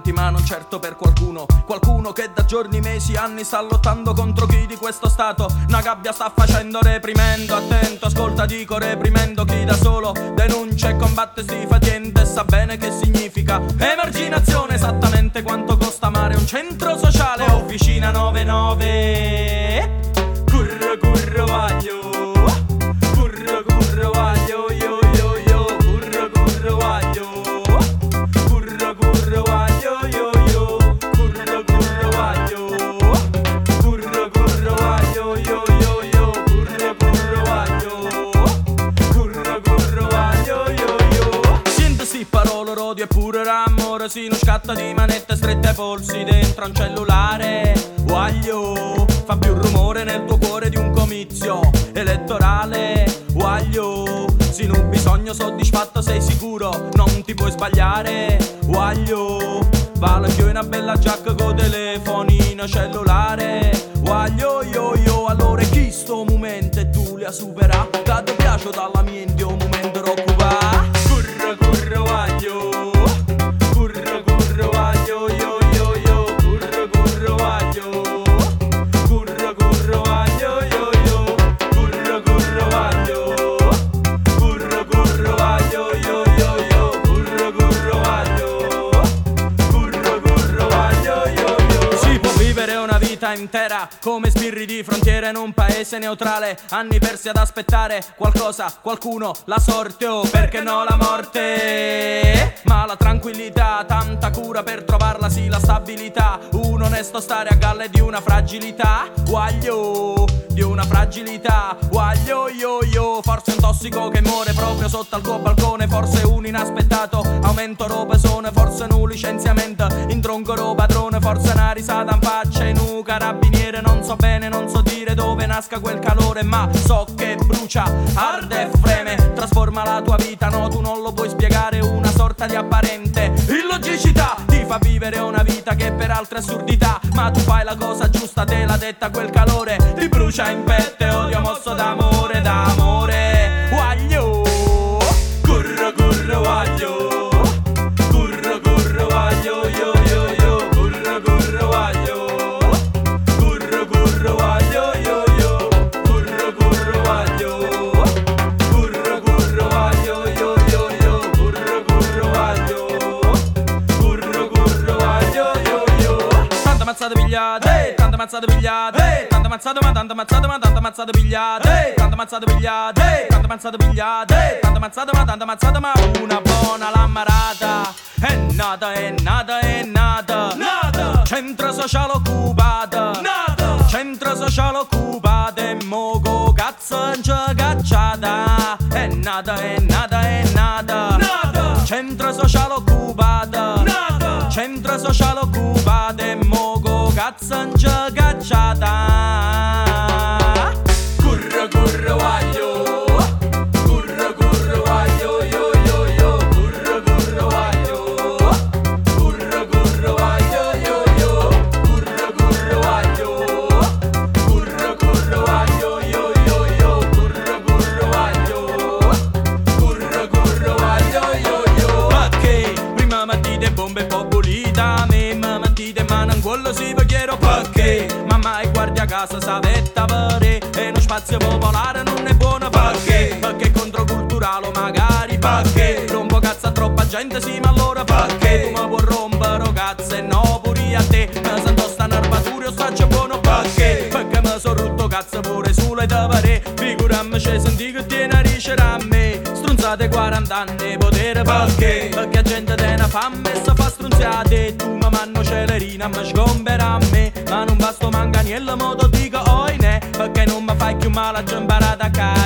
tanti ma non certo per qualcuno. Qualcuno che da giorni, mesi, anni sta lottando contro chi di questo stato una gabbia sta facendo, reprimendo. Attento, ascolta, dico reprimendo chi da solo denuncia e combatte si fa niente e sa bene che significa emarginazione. Esattamente quanto costa amare un centro sociale. Officina 99. Curro curro vaglio, curro curro vaglio, yo yo yo, curro curro vaglio, curro curro vaglio, yo yo, curro curro vaglio, curro curro vaglio, yo yo yo, curro curro vaglio, curro curro vaglio, yo yo. Sintesi, parole, odio e pure l'amore, si non scatta di manette strette ai polsi dentro un cellulare. Guaglio, fa più rumore nel tuo cuore di un comizio elettorale. Guaglio, se non bisogno soddisfatto sei sicuro, non ti puoi sbagliare. Guaglio, vale più una bella giacca con telefonino cellulare. Guaglio, yo yo, allora chi sto momento e tu li ha supera? Da te piace dalla mente un momento occupa. Curro curro guaglio, curro curro guaglio, yo yo yo, curro curro guaglio. Intera come sbirri di frontiera in un paese neutrale, anni persi ad aspettare qualcosa, qualcuno, la sorte o perché no la morte. Ma la tranquillità, tanta cura per trovarla, sì la stabilità, un onesto stare a galle di una fragilità. Guaglio, di una fragilità. Guaglio yo yo, forse un tossico che muore proprio sotto al tuo balcone, forse un inaspettato aumento robesone, forse un licenziamento in tronco padrone, forse una risata in faccia in un carabiniere. Non so bene, non so dire dove nasca quel calore, ma so che brucia, arde e freme, trasforma la tua vita, no tu non lo puoi spiegare, una sorta di apparente illogicità ti fa vivere una vita che per altre assurdità, ma tu fai la cosa giusta, te l'ha detta quel calore, ti brucia in petto, odio mosso d'amore, d'amore. Guaglio, curro curro guaglio, curro curro guaglio, yo yo yo, curro curro guaglio, curro curro guaglio, yo yo, curro curro guaglio, curro curro guaglio, yo yo yo, curro curro guaglio, curro curro guaglio, yo yo. Tanta mazzata pigliate, tanta mazzata pigliate, tanta mazzata ma tanta mazzata ma tanta mazzata pigliate, tanta mazzata pigliate, tanta mazzata pigliate, tanta mazzata ma tanta mazzata ma una buona l'ammarata. È nata, è nata, è nata, nata. Centro sociale occupato, nata. Centro sociale occupato e mogo cazzo in cacciata. È nata, è nata, è nata, nata. Centro sociale occupato, nata. Centro sociale occupato e mogo cazzo in cacciata. Curro curro guaglio, curro curro guaglio, yo yo yo, curro curro guaglio, curro curro guaglio, yo yo, curro curro guaglio, curro curro guaglio, yo yo yo, curro curro guaglio, curro curro guaglio, yo yo. Perché prima mattite bombe populita, me mattite ma non quello si chiero perché mamma e guardia a casa savetta vere e uno spazio popolare non è buono perché perché controculturale magari perché rompo cazzo a troppa gente sì ma allora perché tu mi puoi rompere cazzo e no pure a te mi sento sta nervatura io faccio buono perché mi sono rotto cazzo pure sulle tavere figurammi c'è senti che tiene a ricere a me strunzate 40 anni potere perché perché gente te ne fa messa fa strunziate e tu mi manno celerina mi sgombera a me ma non basta manganiello modo dico oi ne perché non mi fai più male a giambare da casa.